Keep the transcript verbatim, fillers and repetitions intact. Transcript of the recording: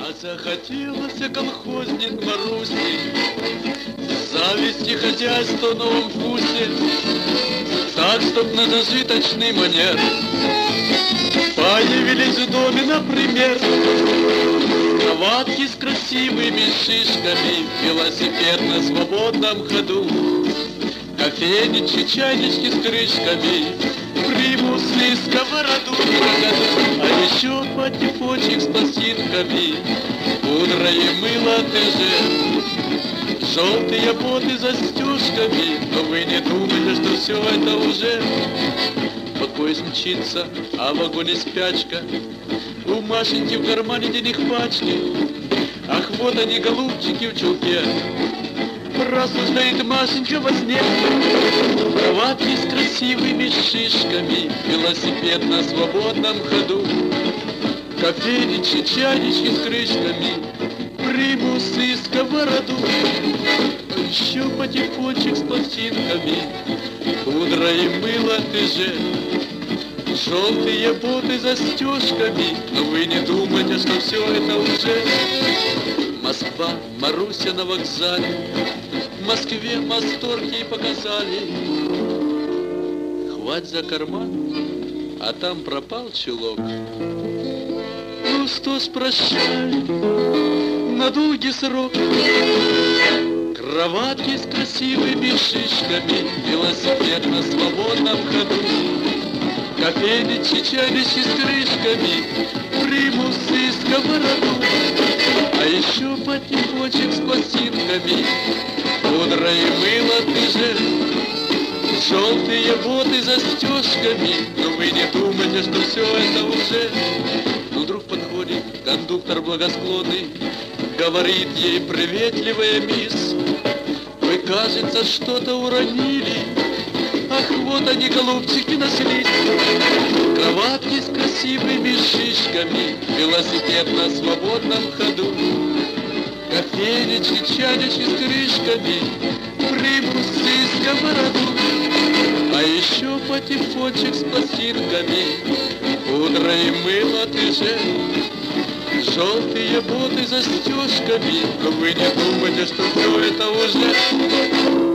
А захотелось колхозник Маруси завести хозяйство в новом вкусе, так, чтоб на зажиточный манер появились в доме, например, кроватки с красивыми шишками, велосипед на свободном ходу, кофейнички, чайнички с крышками, примусы, сковороду, а еще патефончик с пластинками, пудра и мыло ТЖ, желтые боты с застежками. Но вы не думаете, что все это уже поезд мчится, а в вагоне спячка, у Машеньки в кармане денег пачки. Ах, вот они, голубчики в чулке, рассуждает Машенька во сне. Кроватки с красивыми шишками, велосипед на свободном ходу, кофейнички, чайнички с крышками, примусы, сковороду, еще патефончик с пластинками, пудра и мыло ТЖ, желтые боты с застежками. Но вы не думайте, что все это уже Москва, Маруся на вокзале, в Москве масторки показали. Хвать за карман, а там пропал чулок. Ну что ж, прощай на долгий срок. Кроватки с красивыми шишками, велосипед на свободном ходу, кофейнички, чайнички с крышками, примусы, сковороду, а еще патефончик с пластинками, пудра и мыло ТЖ, желтые боты с застежками. Но вы не думаете, что все это уже. Но вдруг подходит кондуктор благосклонный, говорит ей: приветливая мисс, вы, кажется, что-то уронили. Ах, вот они, голубчики, нашлись. Кроватки с красивыми шишками, велосипед на свободном ходу, кофейнички, чайнички с крышками, примусы, сковороду, а еще патефончик с пластинками, пудра и мыло ТЖ, желтые боты с застежками. Но вы не думаете, что все это уже